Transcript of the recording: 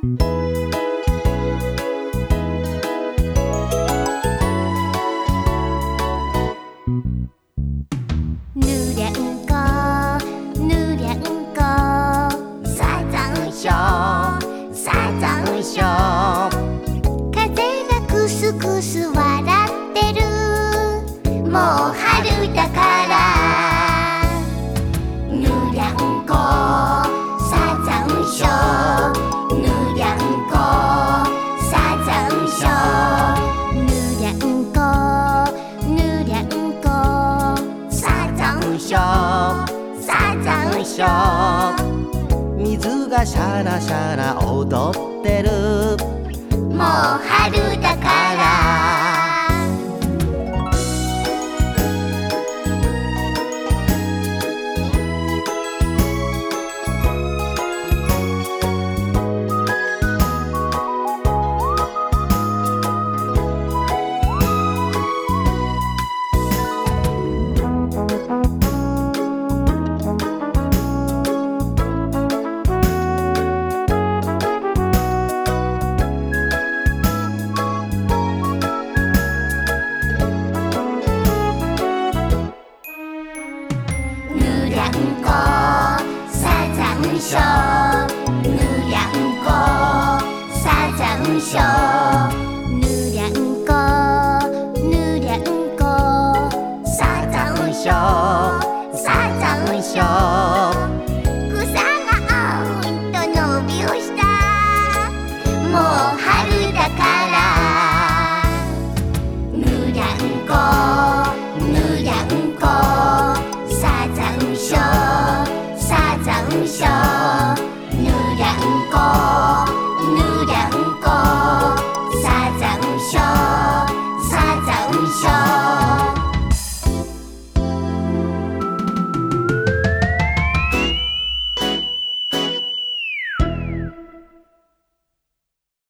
ぬりゃんこぬりゃんこサザンショーサザンショー風がクスクス笑ってるもう春だからぬりゃんこサザンショーぬりゃんこサザンショーぬりゃんこぬりゃんこサザンショーサザンショー水がシャラシャラ踊ってるもう春だからぬりゃんこサザンショーぬりゃんこサザンショーぬりゃんこぬりゃんこサザンショーサザンショー草が青いと伸びをしたもう春だからぬりゃんこぬりゃんこサザンショーサザンショーぬりゃんこ